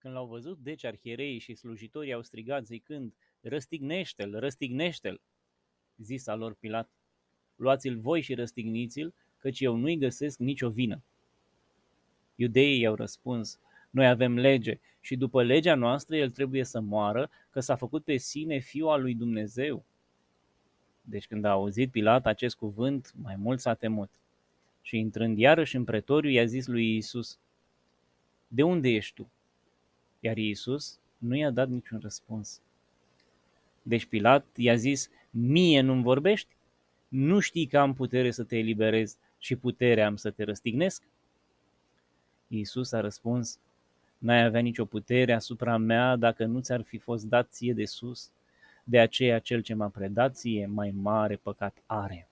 Când l-au văzut, deci arhiereii și slujitorii au strigat zicând: Răstignește-l, răstignește-l! Zisa lor Pilat: Luați-l voi și răstigniți-l, căci eu nu-i găsesc nicio vină. Iudeii i-au răspuns: Noi avem lege și după legea noastră el trebuie să moară, că s-a făcut pe sine fiul al lui Dumnezeu. Deci când a auzit Pilat acest cuvânt, mai mult s-a temut. Și intrând iarăși în pretoriu, i-a zis lui Iisus: De unde ești tu? Iar Iisus nu i-a dat niciun răspuns. Deci Pilat i-a zis: Mie nu-mi vorbești? Nu știi că am putere să te eliberez și putere am să te răstignesc? Iisus a răspuns: N-ai avea nicio putere asupra mea dacă nu ți-ar fi fost dat ție de sus. De aceea cel ce m-a predat ție mai mare păcat are.